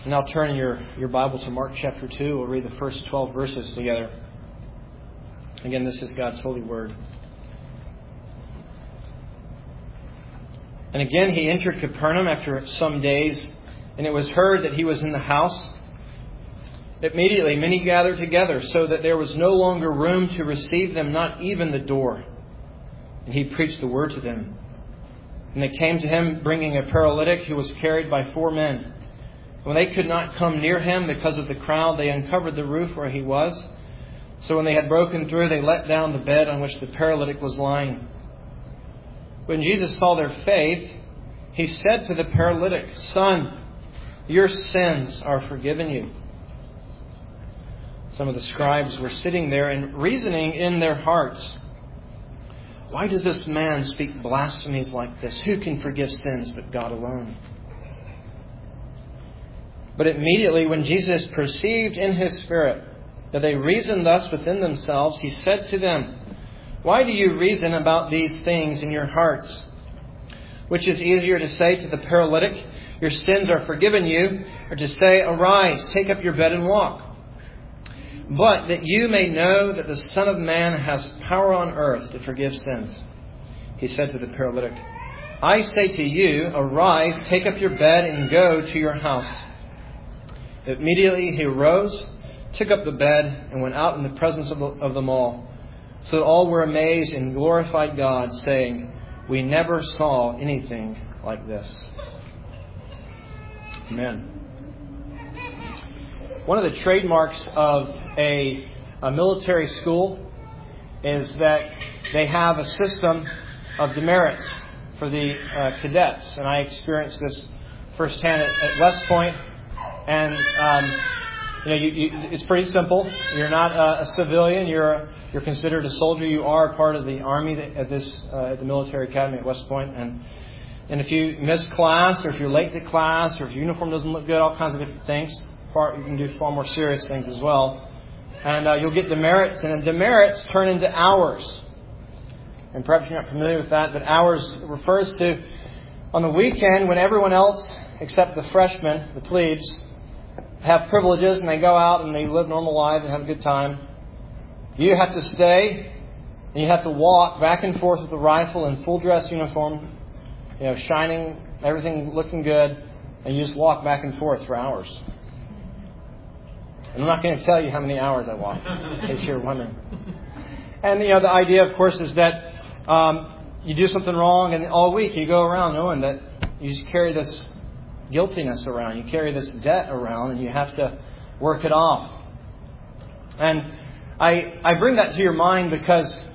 Now turn your Bible to Mark chapter 2. We'll read the first 12 verses together. Again, this is God's holy word. And again he entered Capernaum after some days, and it was heard that he was in the house. Immediately many gathered together, so that there was no longer room to receive them, not even the door. And he preached the word to them. And they came to him, bringing a paralytic who was carried by 4 men. When they could not come near him because of the crowd, they uncovered the roof where he was. So when they had broken through, they let down the bed on which the paralytic was lying. When Jesus saw their faith, he said to the paralytic, "Son, your sins are forgiven you." Some of the scribes were sitting there and reasoning in their hearts, "Why does this man speak blasphemies like this? Who can forgive sins but God alone?" But immediately when Jesus perceived in his spirit that they reasoned thus within themselves, he said to them, "Why do you reason about these things in your hearts? Which is easier to say to the paralytic, 'Your sins are forgiven you,' or to say, 'Arise, take up your bed and walk'? But that you may know that the Son of Man has power on earth to forgive sins." He said to the paralytic, "I say to you, arise, take up your bed and go to your house." Immediately he arose, took up the bed, and went out in the presence of them all. So that all were amazed and glorified God, saying, "We never saw anything like this." Amen. One of the trademarks of a military school is that they have a system of demerits for the cadets. And I experienced this firsthand at West Point. And it's pretty simple. You're not a civilian. You're considered a soldier. You are part of the Army at the military academy at West Point. And if you miss class, or if you're late to class, or if your uniform doesn't look good, all kinds of different things. You can do far more serious things as well. And you'll get demerits. And demerits turn into hours. And perhaps you're not familiar with that, but hours refers to on the weekend when everyone else, except the freshmen, the plebes, have privileges and they go out and they live normal lives and have a good time. You have to stay and you have to walk back and forth with the rifle in full dress uniform, shining, everything looking good, and you just walk back and forth for hours. And I'm not going to tell you how many hours I walked, in case you're wondering. And the idea, of course, is that you do something wrong, and all week you go around knowing that you just carry this guiltiness around. You carry this debt around, and you have to work it off. And I bring that to your mind because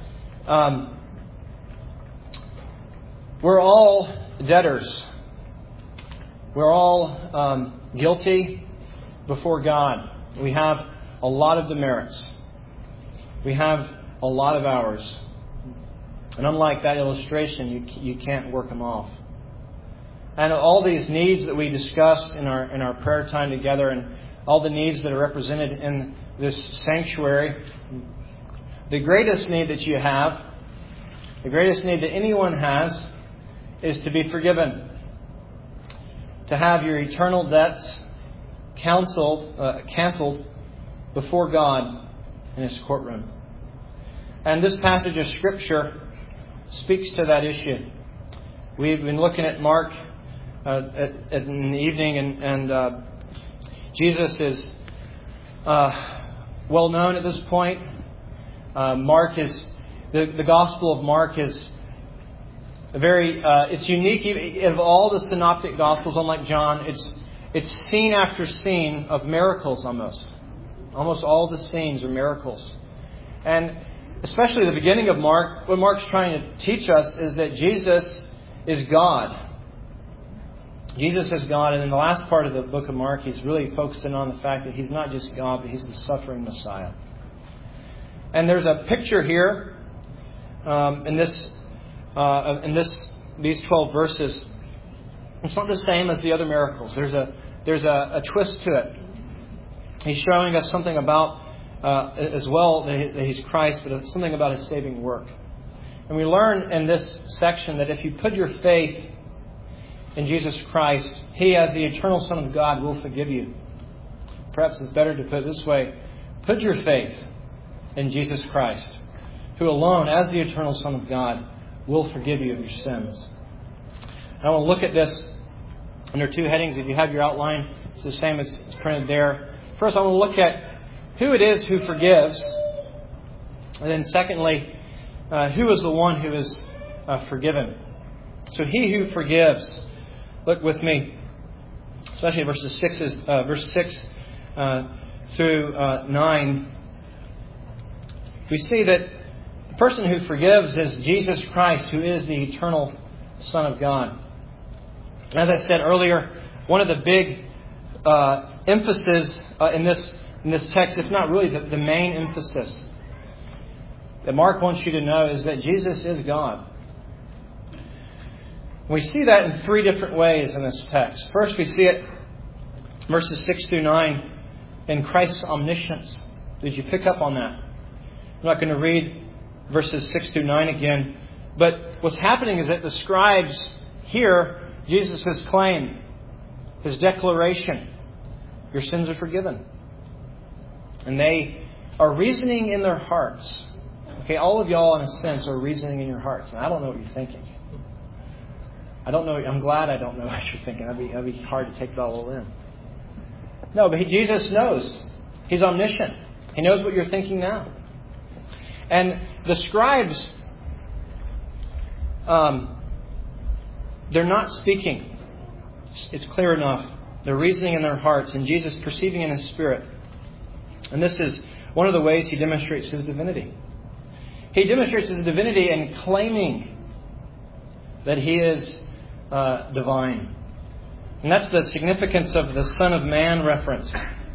we're all debtors. We're all guilty before God. We have a lot of demerits. We have a lot of hours. And unlike that illustration, you can't work them off. And all these needs that we discussed in our prayer time together, and all the needs that are represented in this sanctuary, the greatest need that you have, the greatest need that anyone has, is to be forgiven. To have your eternal debts canceled before God in His courtroom. And this passage of Scripture speaks to that issue. We've been looking at Mark in the evening, and Jesus is well known at this point. Mark is the Gospel of Mark is it's unique. Of all the synoptic Gospels, unlike John, it's scene after scene of miracles almost. Almost all the scenes are miracles. And especially the beginning of Mark, what Mark's trying to teach us is that Jesus is God. Jesus is God. And in the last part of the book of Mark, he's really focusing on the fact that He's not just God, but He's the suffering Messiah. And there's a picture here in these 12 verses. It's not the same as the other miracles. There's a twist to it. He's showing us something about as well that He's Christ, but something about His saving work. And we learn in this section that if you put your faith in Jesus Christ, He, as the eternal Son of God, will forgive you. Perhaps it's better to put it this way. Put your faith in Jesus Christ, who alone, as the eternal Son of God, will forgive you of your sins. I want to look at this under two headings. If you have your outline, it's the same as it's printed there. First, I want to look at who it is who forgives. And then secondly, who is the one who is forgiven. So He who forgives. Look with me, especially verse 6 through 9. We see that the person who forgives is Jesus Christ, who is the eternal Son of God. As I said earlier, one of the big emphasis in this text, if not really the main emphasis, that Mark wants you to know is that Jesus is God. We see that in three different ways in this text. First, we see it, verses 6 through 9, in Christ's omniscience. Did you pick up on that? I'm not going to read verses 6 through 9 again. But what's happening is that the scribes hear Jesus' claim, His declaration, your sins are forgiven. And they are reasoning in their hearts. Okay, all of y'all, in a sense, are reasoning in your hearts. And I don't know what you're thinking. I don't know. I'm glad I don't know what you're thinking. That'd be hard to take it all in. No, but Jesus knows. He's omniscient. He knows what you're thinking now. And the scribes, they're not speaking. It's clear enough. They're reasoning in their hearts, and Jesus perceiving in His Spirit. And this is one of the ways He demonstrates His divinity. He demonstrates His divinity in claiming that He is divine. And that's the significance of the Son of Man reference.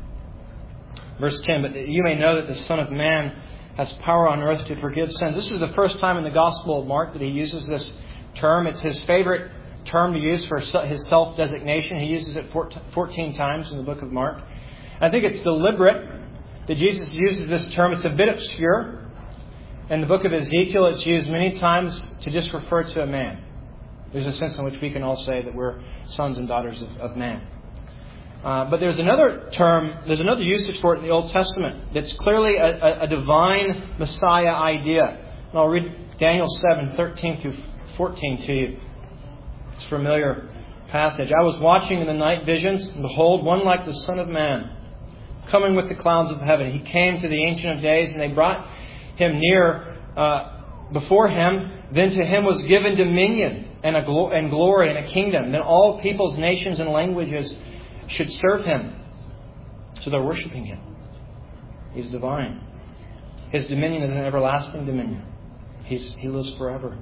Verse 10, but you may know that the Son of Man has power on earth to forgive sins. This is the first time in the Gospel of Mark that He uses this term. It's His favorite term to use for His self-designation. He uses it 14 times in the book of Mark. I think it's deliberate that Jesus uses this term. It's a bit obscure. In the book of Ezekiel, it's used many times to just refer to a man. There's a sense in which we can all say that we're sons and daughters of man. But there's another term, there's another usage for it in the Old Testament that's clearly a divine Messiah idea. And I'll read Daniel 7:13 through 14 to you. It's a familiar passage. I was watching in the night visions, and behold, one like the Son of Man, coming with the clouds of heaven. He came to the Ancient of Days, and they brought Him near before Him. Then to Him was given dominion and glory and a kingdom. Then all peoples, nations, and languages should serve Him. So they're worshiping Him. He's divine. His dominion is an everlasting dominion. He lives forever.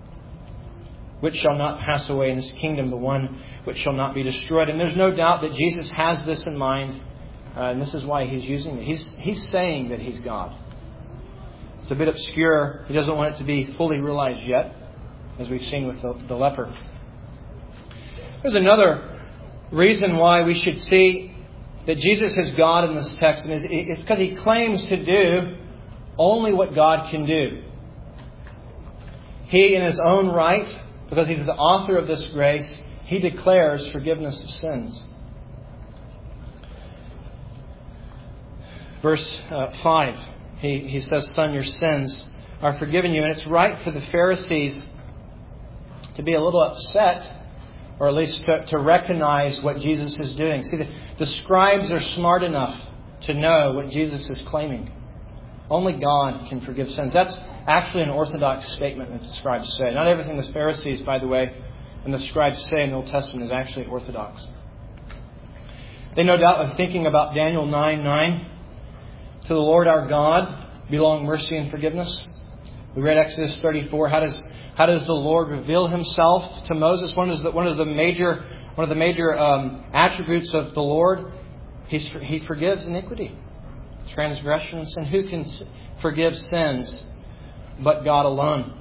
Which shall not pass away in His kingdom, the one which shall not be destroyed. And there's no doubt that Jesus has this in mind. And this is why He's using it. He's saying that He's God. It's a bit obscure. He doesn't want it to be fully realized yet, as we've seen with the leper. There's another reason why we should see that Jesus is God in this text. And it's because He claims to do only what God can do. He, in His own right, because He's the author of this grace, He declares forgiveness of sins. Verse 5, He says, Son, your sins are forgiven you. And it's right for the Pharisees to be a little upset, or at least to recognize what Jesus is doing. See, the scribes are smart enough to know what Jesus is claiming. Only God can forgive sins. That's actually an orthodox statement that the scribes say. Not everything the Pharisees, by the way, and the scribes say in the Old Testament is actually orthodox. They no doubt are thinking about Daniel 9:9. To the Lord our God belong mercy and forgiveness. We read Exodus 34. How does the Lord reveal Himself to Moses? One of the major attributes of the Lord, He forgives iniquity, transgression, and sin. Who can forgive sins but God alone?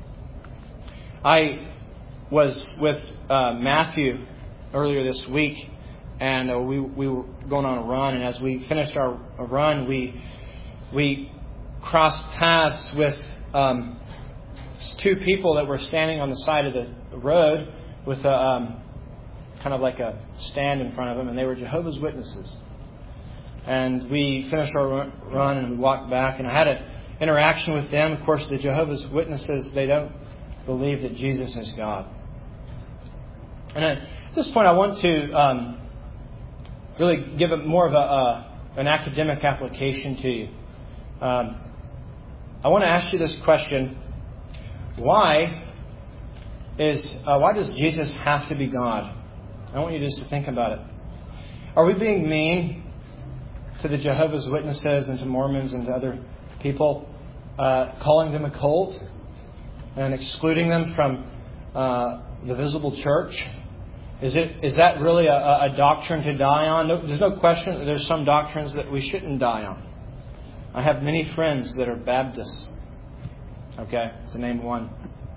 I was with Matthew earlier this week, and we were going on a run. And as we finished our run, we crossed paths with two people that were standing on the side of the road with kind of like a stand in front of them, and they were Jehovah's Witnesses. And we finished our run and we walked back, and I had an interaction with them. Of course, the Jehovah's Witnesses, they don't believe that Jesus is God. And at this point, I want to really give it more of an academic application to you. I want to ask you this question: Why does Jesus have to be God? I want you just to think about it. Are we being mean to the Jehovah's Witnesses and to Mormons and to other people, calling them a cult and excluding them from the visible church? Is that really a doctrine to die on? No, there's no question that there's some doctrines that we shouldn't die on. I have many friends that are Baptists, okay, to name one.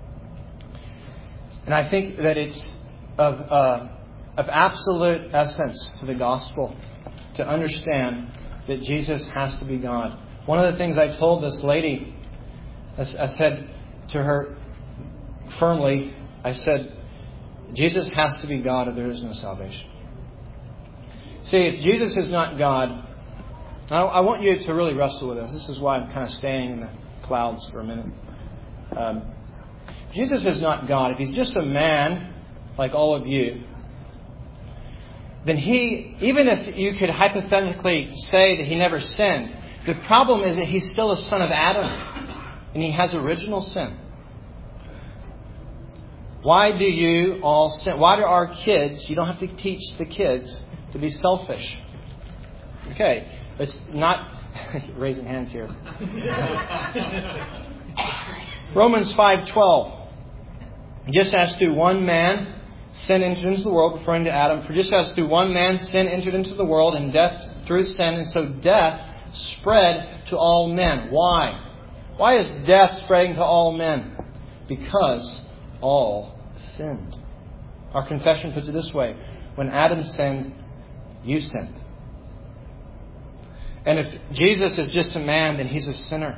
And I think that it's of absolute essence to the gospel to understand that Jesus has to be God. One of the things I told this lady, I said to her firmly, I said, Jesus has to be God or there is no salvation. See, if Jesus is not God, I want you to really wrestle with this. This is why I'm kind of staying in the clouds for a minute. If Jesus is not God, if He's just a man like all of you, then He, even if you could hypothetically say that He never sinned, the problem is that He's still a son of Adam and He has original sin. Why do you all sin? Why do our kids, you don't have to teach the kids to be selfish. Okay, it's not, raising hands here. Romans 5:12. Just as through one man sin entered into the world, referring to Adam, for just as through one man sin entered into the world, and death through sin, and so death spread to all men. Why? Why is death spreading to all men? Because all sinned. Our confession puts it this way: when Adam sinned, you sinned. And if Jesus is just a man, then He's a sinner.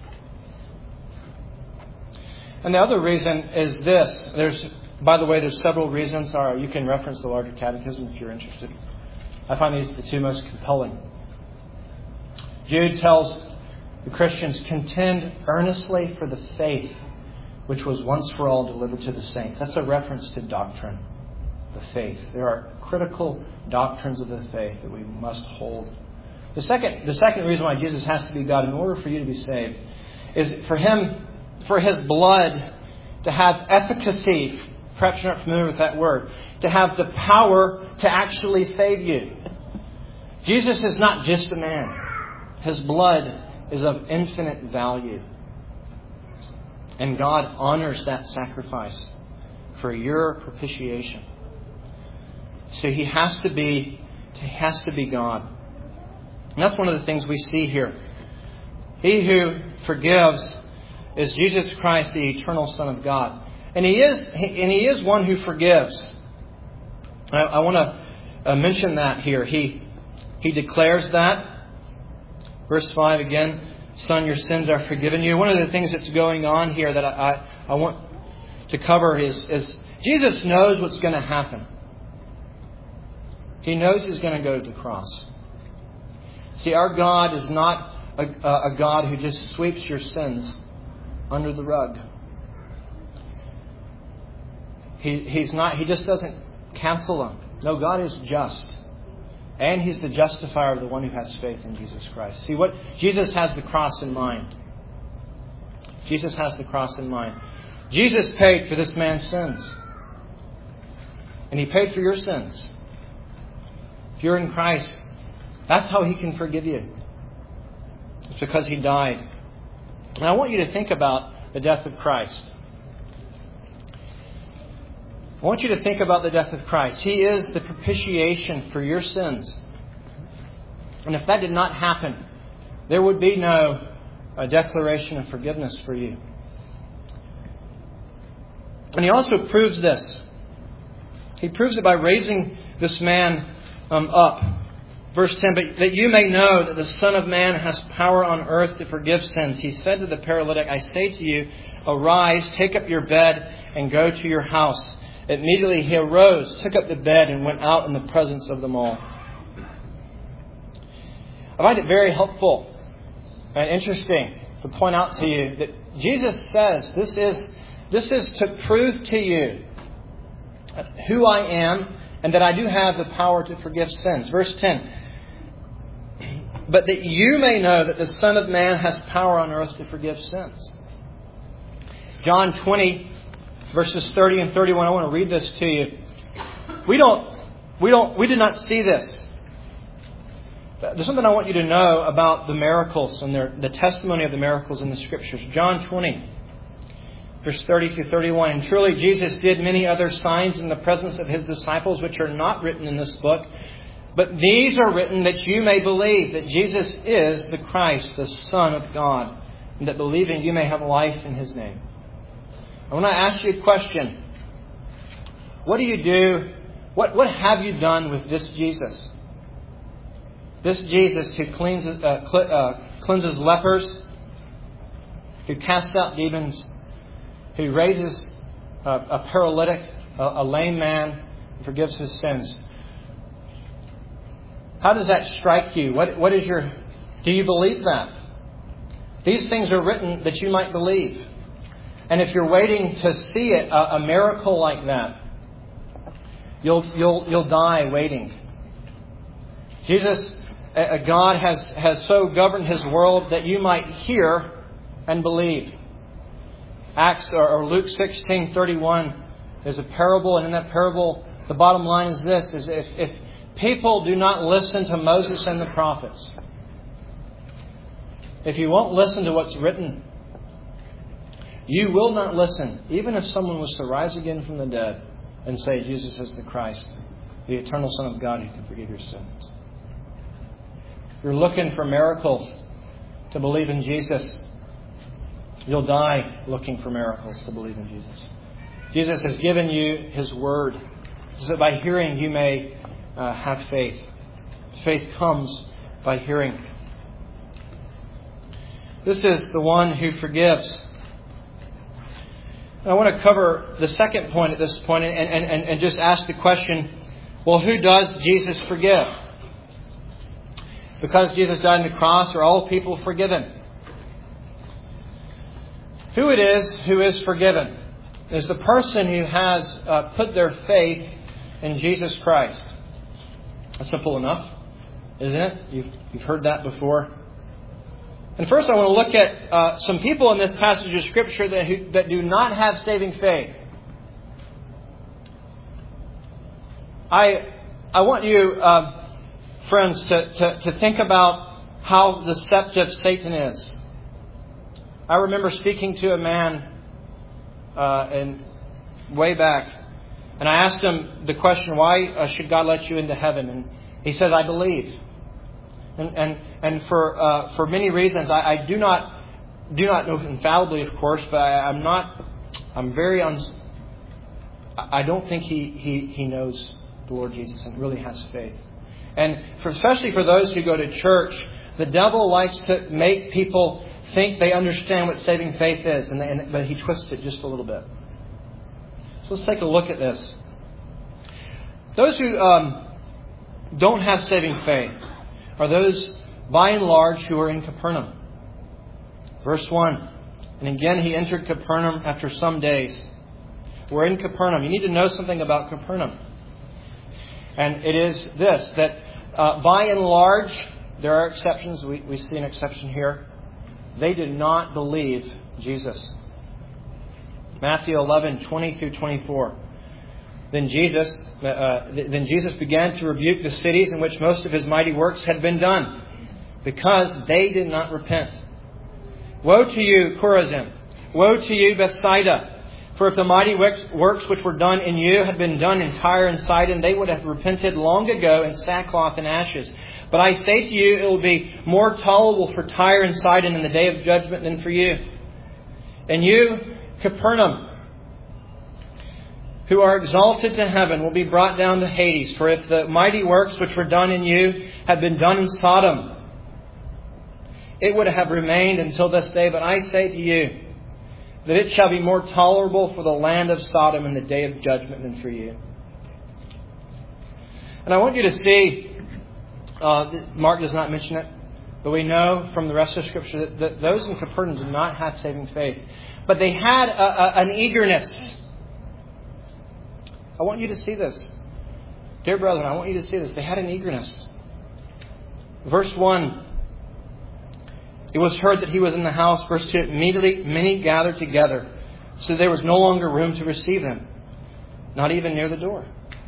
And the other reason is this. By the way, there's several reasons. You can reference the larger catechism if you're interested. I find these the two most compelling. Jude tells the Christians, contend earnestly for the faith which was once for all delivered to the saints. That's a reference to doctrine, the faith. There are critical doctrines of the faith that we must hold. The second reason why Jesus has to be God in order for you to be saved is for His blood to have efficacy. Perhaps you're not familiar with that word. To have the power to actually save you. Jesus is not just a man. His blood is of infinite value. And God honors that sacrifice for your propitiation. So He has to be God. And that's one of the things we see here. He who forgives is Jesus Christ, the eternal Son of God. And He is one who forgives. I want to mention that here. He declares that. Verse 5 again, Son, your sins are forgiven you. One of the things that's going on here that I want to cover is Jesus knows what's going to happen. He knows He's going to go to the cross. See, our God is not a God who just sweeps your sins under the rug. He just doesn't cancel them. No, God is just. And He's the justifier of the one who has faith in Jesus Christ. See, Jesus has the cross in mind. Jesus has the cross in mind. Jesus paid for this man's sins. And He paid for your sins. If you're in Christ, that's how He can forgive you. It's because He died. And I want you to think about the death of Christ. I want you to think about the death of Christ. He is the propitiation for your sins. And if that did not happen, there would be no declaration of forgiveness for you. And He also proves this. He proves it by raising this man up. Verse 10, but that you may know that the Son of Man has power on earth to forgive sins. He said to the paralytic, I say to you, arise, take up your bed, and go to your house. Immediately he arose, took up the bed, and went out in the presence of them all. I find it very helpful and interesting to point out to you that Jesus says this is to prove to you who I am and that I do have the power to forgive sins. Verse 10. But that you may know that the Son of Man has power on earth to forgive sins. John 20, verses 30 and 31. I want to read this to you. We did not see this. There's something I want you to know about the miracles and the testimony of the miracles in the Scriptures. John 20, verse 30 through 31. And truly Jesus did many other signs in the presence of His disciples, which are not written in this book. But these are written that you may believe that Jesus is the Christ, the Son of God, and that believing you may have life in His name. I want to ask you a question. What do you do? What have you done with this Jesus? This Jesus who cleanses lepers, who casts out demons, who raises a paralytic, a lame man, and forgives his sins. How does that strike you? Do you believe that? These things are written that you might believe. And if you're waiting to see it, a miracle like that, you'll die waiting. Jesus, God has so governed His world that you might hear and believe. Acts or Luke 16:31 is a parable, and in that parable, the bottom line is this: is if people do not listen to Moses and the prophets, if you won't listen to what's written, you will not listen, even if someone was to rise again from the dead and say Jesus is the Christ, the eternal Son of God who can forgive your sins. You're looking for miracles to believe in Jesus. You'll die looking for miracles to believe in Jesus. Jesus has given you His Word so that by hearing you may have faith. Faith comes by hearing. This is the one who forgives. I want to cover the second point at this point and just ask the question, well, who does Jesus forgive? Because Jesus died on the cross, are all people forgiven? Who it is who is forgiven is the person who has put their faith in Jesus Christ. That's simple enough, isn't it? You've heard that before. And first I want to look at some people in this passage of Scripture that do not have saving faith. I want you, friends, to think about how deceptive Satan is. I remember speaking to a man way back, and I asked him the question, why should God let you into heaven? And he said, I believe. And for many reasons, I do not know infallibly, of course, but I don't think he knows the Lord Jesus and really has faith. And especially for those who go to church, the devil likes to make people think they understand what saving faith is, but he twists it just a little bit. So let's take a look at this. Those who don't have saving faith are those, by and large, who are in Capernaum. Verse 1. And again he entered Capernaum after some days. We're in Capernaum. You need to know something about Capernaum. And it is this, that by and large, there are exceptions. We see an exception here. They did not believe Jesus. Matthew 11:20 through 24. Then Jesus began to rebuke the cities in which most of His mighty works had been done, because they did not repent. Woe to you, Chorazin! Woe to you, Bethsaida! For if the mighty works which were done in you had been done in Tyre and Sidon, they would have repented long ago in sackcloth and ashes. But I say to you, it will be more tolerable for Tyre and Sidon in the day of judgment than for you. And you, Capernaum, who are exalted to heaven, will be brought down to Hades. For if the mighty works which were done in you had been done in Sodom, it would have remained until this day. But I say to you, that it shall be more tolerable for the land of Sodom in the day of judgment than for you. And I want you to see, Mark does not mention it, but we know from the rest of Scripture that those in Capernaum did not have saving faith. But they had an eagerness. I want you to see this. Dear brethren, I want you to see this. They had an eagerness. Verse 1. It was heard that he was in the house. Verse 2. Immediately many gathered together, so there was no longer room to receive them, not even near the door.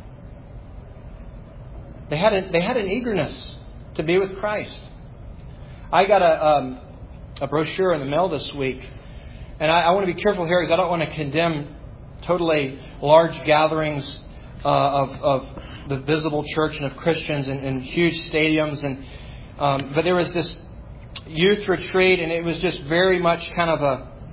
They had an eagerness to be with Christ. I got a brochure in the mail this week, and I want to be careful here because I don't want to condemn totally large gatherings of the visible church and of Christians in huge stadiums. But there was this youth retreat, and it was just very much kind of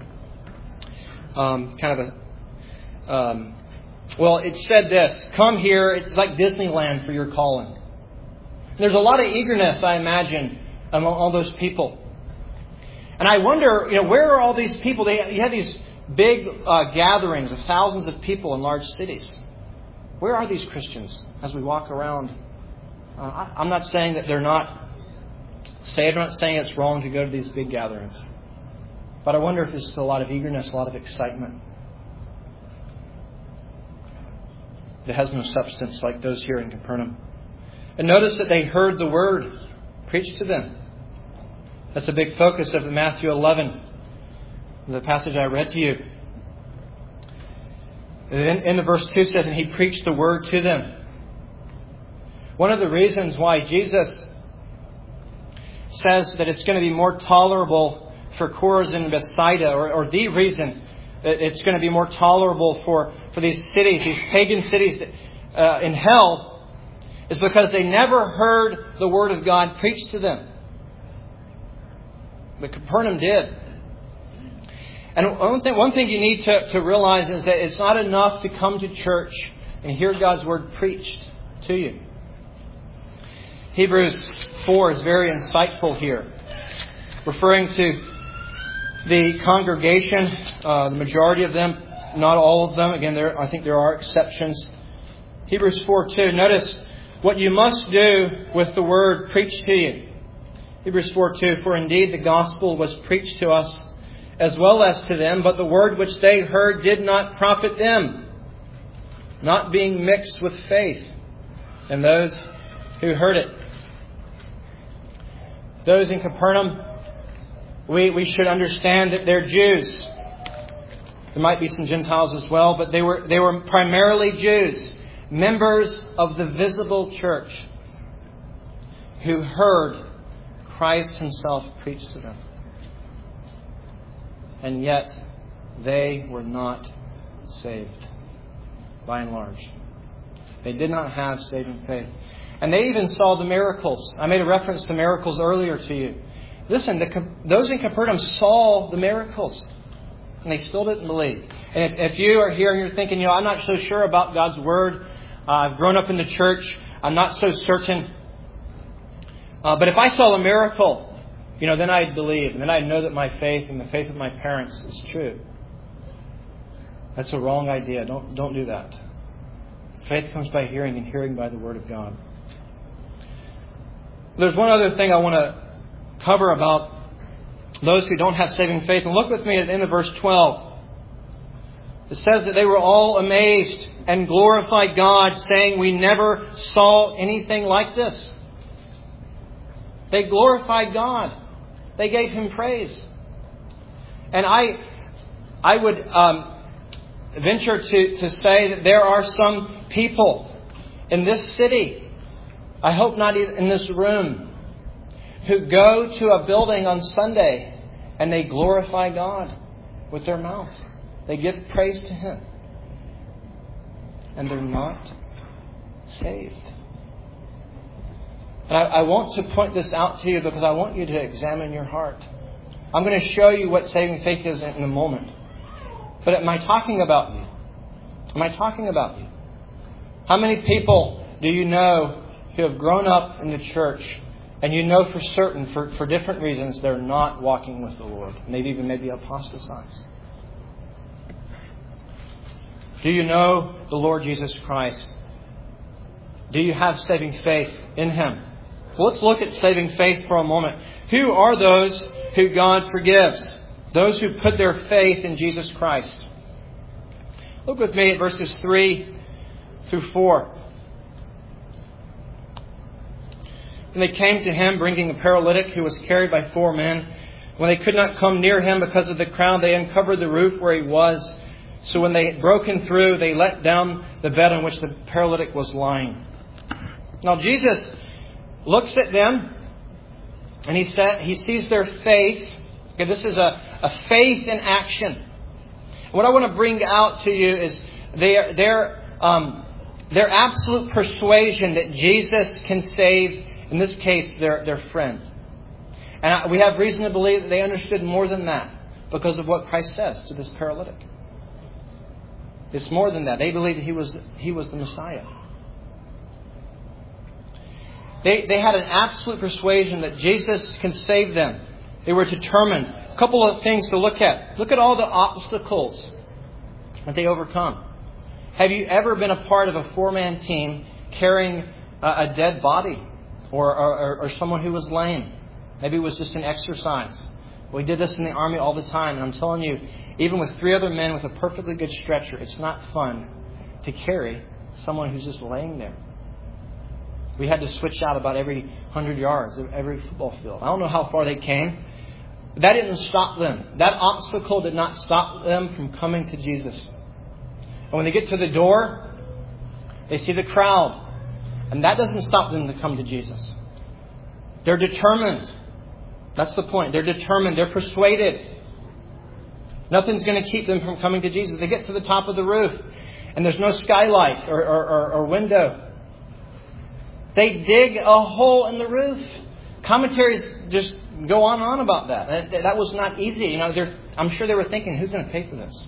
a well, it said this: come here, it's like Disneyland for your calling. And there's a lot of eagerness, I imagine, among all those people. And I wonder, where are all these people? You had these big gatherings of thousands of people in large cities. Where are these Christians as we walk around? I'm not saying that they're not saved. I'm not saying it's wrong to go to these big gatherings. But I wonder if there's still a lot of eagerness, a lot of excitement that has no substance like those here in Capernaum. And notice that they heard the word preached to them. That's a big focus of Matthew 11, the passage I read to you. In the verse 2 says, and he preached the word to them. One of the reasons why Jesus says that it's going to be more tolerable for Chorazin and Bethsaida, or the reason that it's going to be more tolerable for these cities, these pagan cities in hell, is because they never heard the word of God preached to them. But Capernaum did. And one thing you need to realize is that it's not enough to come to church and hear God's word preached to you. Hebrews 4 is very insightful here, referring to the congregation, the majority of them, not all of them. Again, I think there are exceptions. Hebrews 4:2. Notice what you must do with the word preached to you. Hebrews 4:2. For indeed the gospel was preached to us as well as to them, but the word which they heard did not profit them, not being mixed with faith in those who heard it. Those in Capernaum, we should understand that they're Jews. There might be some Gentiles as well, but they were primarily Jews, members of the visible church, who heard Christ Himself preached to them. And yet, they were not saved, by and large. They did not have saving faith. And they even saw the miracles. I made a reference to miracles earlier to you. Listen, those in Capernaum saw the miracles, and they still didn't believe. And if you are here and you're thinking, I'm not so sure about God's Word. I've grown up in the church. I'm not so certain. But if I saw a miracle, then I'd believe. And then I'd know that my faith and the faith of my parents is true. That's a wrong idea. Don't do that. Faith comes by hearing, and hearing by the Word of God. There's one other thing I want to cover about those who don't have saving faith. And look with me at the end of verse 12. It says that they were all amazed and glorified God, saying, we never saw anything like this. They glorified God. They gave Him praise. And I would venture to say that there are some people in this city, I hope not even in this room, who go to a building on Sunday and they glorify God with their mouth. They give praise to Him. And they're not saved. And I want to point this out to you because I want you to examine your heart. I'm going to show you what saving faith is in a moment. But am I talking about you? Am I talking about you? How many people do you know who have grown up in the church and you know for certain, for different reasons, they're not walking with the Lord? Maybe apostatized. Do you know the Lord Jesus Christ? Do you have saving faith in Him? Well, let's look at saving faith for a moment. Who are those who God forgives? Those who put their faith in Jesus Christ. Look with me at verses 3 through 4. When they came to Him, bringing a paralytic who was carried by 4 men, when they could not come near Him because of the crowd, they uncovered the roof where He was. So when they had broken through, they let down the bed on which the paralytic was lying. Now Jesus looks at them and He sees their faith. Okay, this is a faith in action. What I want to bring out to you is their absolute persuasion that Jesus can save, in this case, their friend. And we have reason to believe that they understood more than that because of what Christ says to this paralytic. It's more than that. They believed that He was the Messiah. They had an absolute persuasion that Jesus can save them. They were determined. A couple of things to look at. Look at all the obstacles that they overcome. Have you ever been a part of a 4-man team carrying a dead body or someone who was lame? Maybe it was just an exercise. We did this in the Army all the time. And I'm telling you, even with 3 other men with a perfectly good stretcher, it's not fun to carry someone who's just laying there. We had to switch out about every 100 yards of every football field. I don't know how far they came. But that didn't stop them. That obstacle did not stop them from coming to Jesus. And when they get to the door, they see the crowd. And that doesn't stop them to come to Jesus. They're determined. That's the point. They're determined. They're persuaded. Nothing's going to keep them from coming to Jesus. They get to the top of the roof, and there's no skylight or window. They dig a hole in the roof. Commentaries just go on and on about that. That was not easy. I'm sure they were thinking, who's going to pay for this?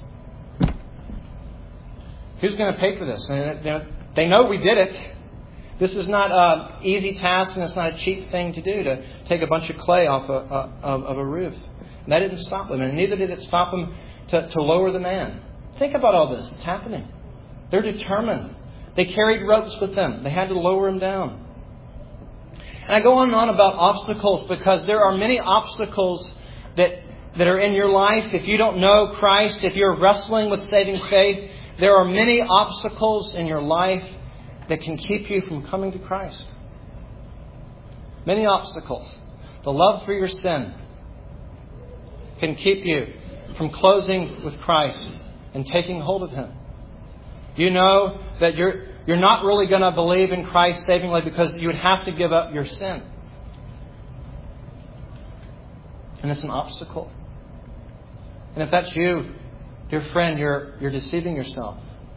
Who's going to pay for this? And they know we did it. This is not an easy task, and it's not a cheap thing to do, to take a bunch of clay off of a roof. And that didn't stop them, and neither did it stop them to lower the man. Think about all this. It's happening. They're determined. They carried ropes with them. They had to lower him down. And I go on and on about obstacles because there are many obstacles that are in your life. If you don't know Christ, if you're wrestling with saving faith, there are many obstacles in your life that can keep you from coming to Christ. Many obstacles. The love for your sin can keep you from closing with Christ and taking hold of Him. You know that you're not really going to believe in Christ savingly because you would have to give up your sin. And it's an obstacle. And if that's you, dear friend, you're deceiving yourself.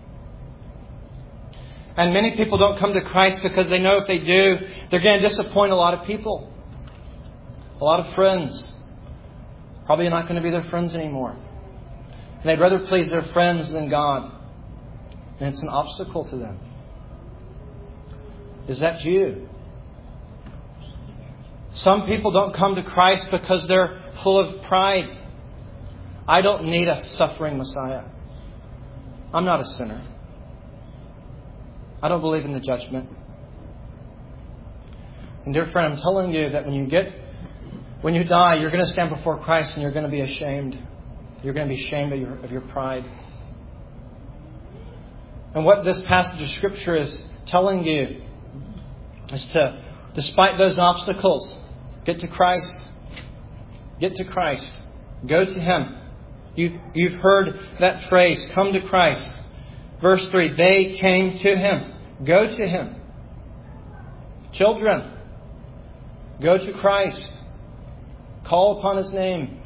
And many people don't come to Christ because they know if they do, they're going to disappoint a lot of people. A lot of friends. Probably not going to be their friends anymore. And they'd rather please their friends than God. And it's an obstacle to them. Is that you? Some people don't come to Christ because they're full of pride. I don't need a suffering Messiah. I'm not a sinner. I don't believe in the judgment. And dear friend, I'm telling you that when you die, you're going to stand before Christ and you're going to be ashamed. You're going to be ashamed of your pride. And what this passage of Scripture is telling you is to, despite those obstacles, get to Christ. Get to Christ. Go to Him. You've heard that phrase, come to Christ. Verse 3, they came to Him. Go to Him. Children, go to Christ. Call upon His name.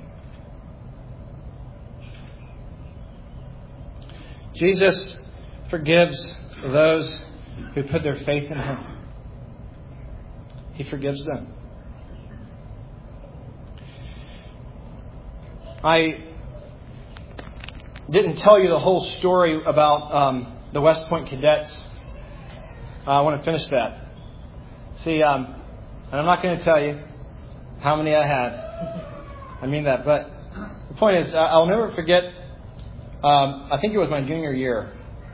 Jesus forgives those who put their faith in Him. He forgives them. I didn't tell you the whole story about the West Point cadets. I want to finish that. See, and I'm not going to tell you how many I had. I mean that. But the point is, I'll never forget, I think it was my junior year.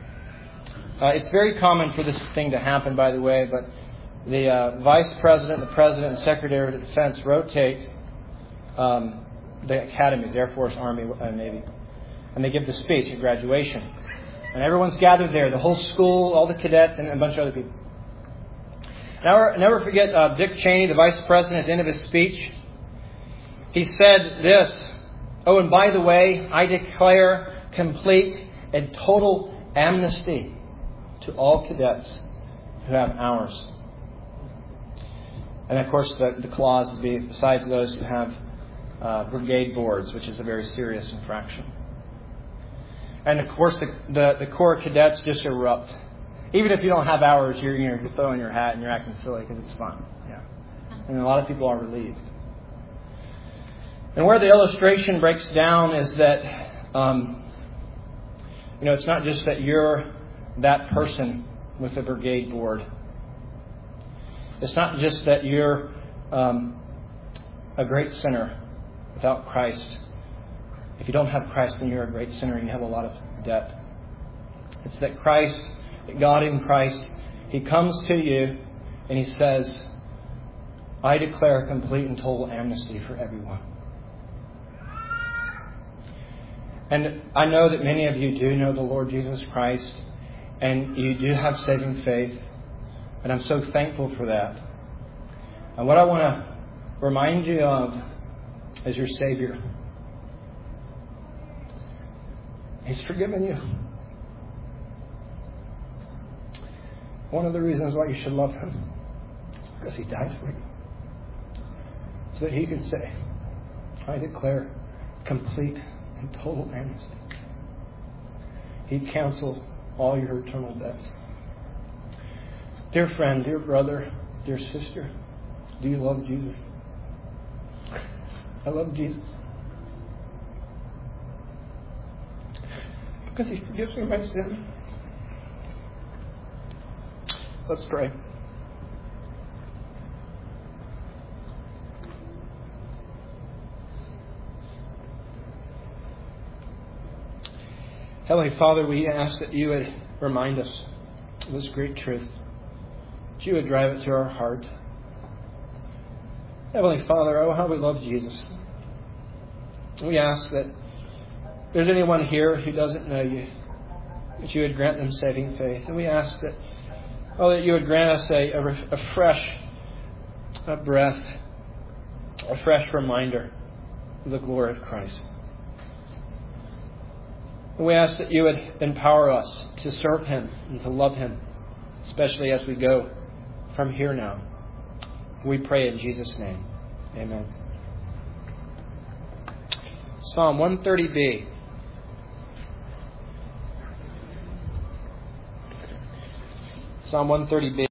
It's very common for this thing to happen, by the way, but the Vice President, the President, and Secretary of Defense rotate the academies, Air Force, Army, Navy. And they give the speech at graduation. And everyone's gathered there, the whole school, all the cadets, and a bunch of other people. I'll never forget Dick Cheney, the Vice President, at the end of his speech. He said this, "Oh, and by the way, I declare complete and total amnesty to all cadets who have hours." And of course, the clause would be besides those who have brigade boards, which is a very serious infraction. And of course, the Corps cadets just erupt. Even if you don't have hours, you're throwing your hat and you're acting silly because it's fun. Yeah. And a lot of people are relieved. And where the illustration breaks down is that, it's not just that you're that person with the brigade board. It's not just that you're a great sinner without Christ. If you don't have Christ, then you're a great sinner and you have a lot of debt. It's that Christ, God in Christ, He comes to you and He says, "I declare complete and total amnesty for everyone." And I know that many of you do know the Lord Jesus Christ and you do have saving faith. And I'm so thankful for that. And what I want to remind you of is your Savior. He's forgiven you. One of the reasons why you should love Him is because He died for you. So that He could say, "I declare complete and total amnesty." He'd cancel all your eternal debts. Dear friend, dear brother, dear sister, do you love Jesus? I love Jesus. Because He forgives me my sin. Let's pray. Heavenly Father, we ask that You would remind us of this great truth. That You would drive it to our heart. Heavenly Father, oh, how we love Jesus. We ask that if there's anyone here who doesn't know You, that You would grant them saving faith. And we ask that, that You would grant us a fresh breath, a fresh reminder of the glory of Christ. And we ask that You would empower us to serve Him and to love Him, especially as we go from here now. We pray in Jesus' name. Amen. Psalm 130b. Psalm 130b.